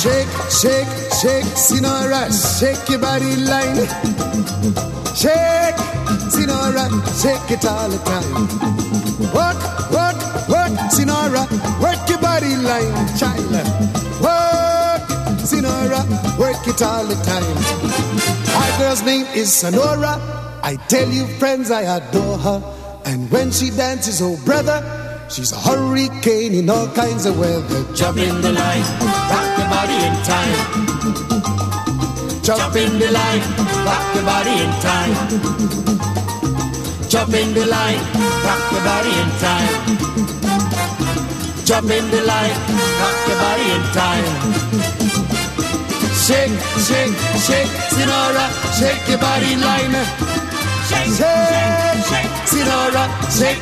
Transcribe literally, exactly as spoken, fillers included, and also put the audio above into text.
Shake, shake, shake, Sinora, shake your body line. Shake, Sinora, shake it all the time. Work, work, work, Sinora, work your body line, child. Work, Sinora, work it all the time. My girl's name is Sonora. I tell you, friends, I adore her. And when she dances, oh brother, she's a hurricane in all kinds of weather. Jump in the line, rock your body in time. Jump in the line, rock your body in time. Jump in the line, rock your body in time. Jump in the line, rock your body in time. Shake, shake, shake, Sinora, shake your body line. Shake, shake, shake, Sinora, shake